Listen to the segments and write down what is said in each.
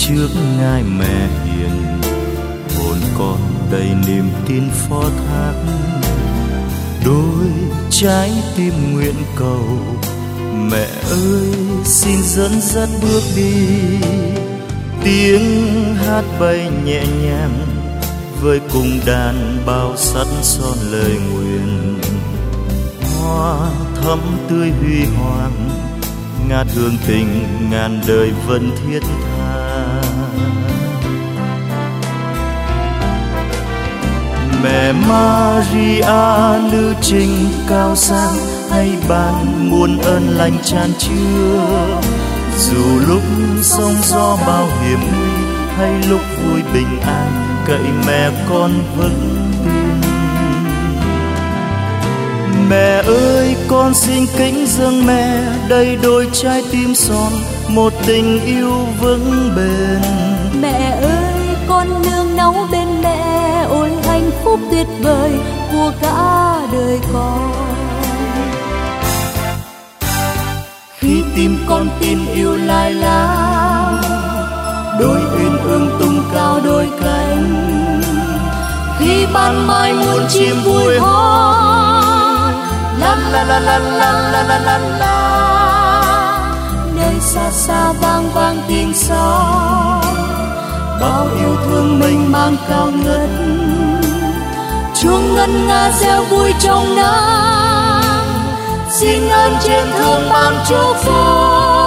trước ngai mẹ hiền, hồn con đầy niềm tin phó thác. Đôi trái tim nguyện cầu, mẹ ơi xin dẫn dắt bước đi. Tiếng hát bay nhẹ nhàng với cùng đàn bao sắt son lời nguyện. Hoa thắm tươi huy hoàng, ngát hương tình ngàn đời vẫn thiết tha. Mẹ Maria lưu trình cao sang, hay ban muôn ơn lành tràn chứa. Dù lúc sóng gió bao hiểm nguy, hay lúc vui bình an, cậy mẹ con vững tin. Mẹ ơi con xin kính dâng mẹ, đầy đôi trái tim son, một tình yêu vững bền. Mẹ ơi con nương náu bên mẹ, ôi hạnh phúc tuyệt vời của cả đời con. Khi tim con tin yêu lai lá, đôi uyên ương tung cao đôi cánh. Khi ban mai muôn chim vui hót, la la la la la la la la la. Nơi xa xa vang vang tiếng sóng, bao yêu thương mình mang cao ngất. Chuông ngân nga reo vui trong nắng, xin ơn trên thương ban chúc phúc.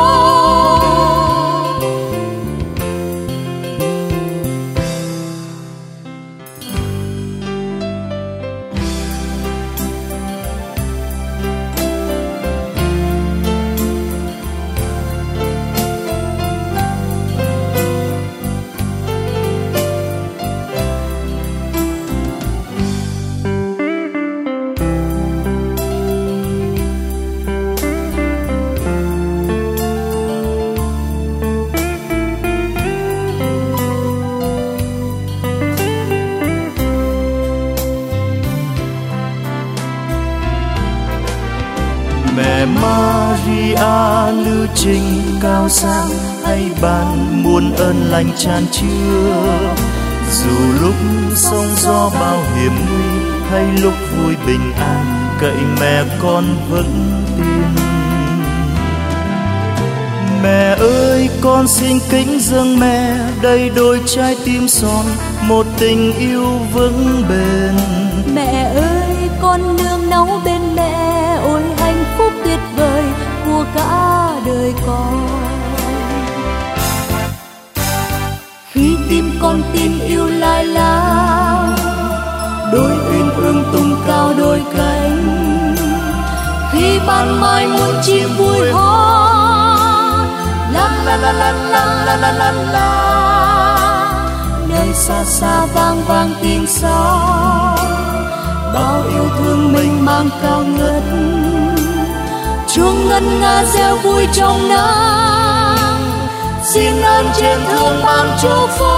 Mẹ Maria lưu trình cao sang, hay ban muôn ơn lành tràn chứa. Dù lúc sóng gió bao hiểm nguy, hay lúc vui bình an, cậy mẹ con vững tin. Mẹ ơi con xin kính dâng mẹ, đầy đôi trái tim son, một tình yêu vững bền. Mẹ ơi con nương náu bên mẹ, ôi hạnh phúc tuyệt vời của cả đời con. Khi tim con tin yêu lai lá, đôi uyên ương tung cao đôi cánh. Khi ban mai muôn chim vui hót, la la la la la la la la la. Nơi xa xa vang vang tiếng sóng, bao yêu thương mình mang cao ngất. Chuông ngân nga reo vui trong nắng, xin ơn trên thương ban chúc phúc.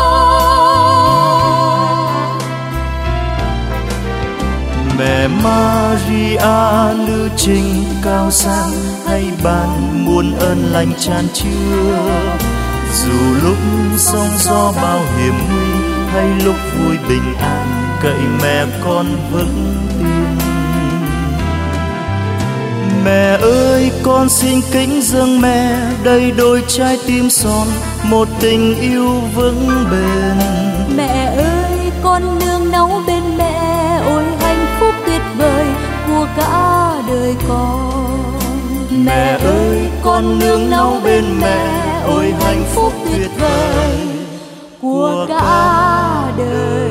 Mẹ Maria lưu trình cao sang, hay ban muôn ơn lành tràn chứa. Dù lúc sóng gió bao hiểm nguy, hay lúc vui bình an, cậy mẹ con vững tin. Mẹ ơi con xin kính dâng mẹ, đầy đôi trái tim son, một tình yêu vững bền. Mẹ ơi con nương náu bên mẹ, ôi hạnh phúc tuyệt vời của cả đời con. Mẹ ơi con nương náu bên mẹ, ôi hạnh phúc tuyệt vời của cả đời.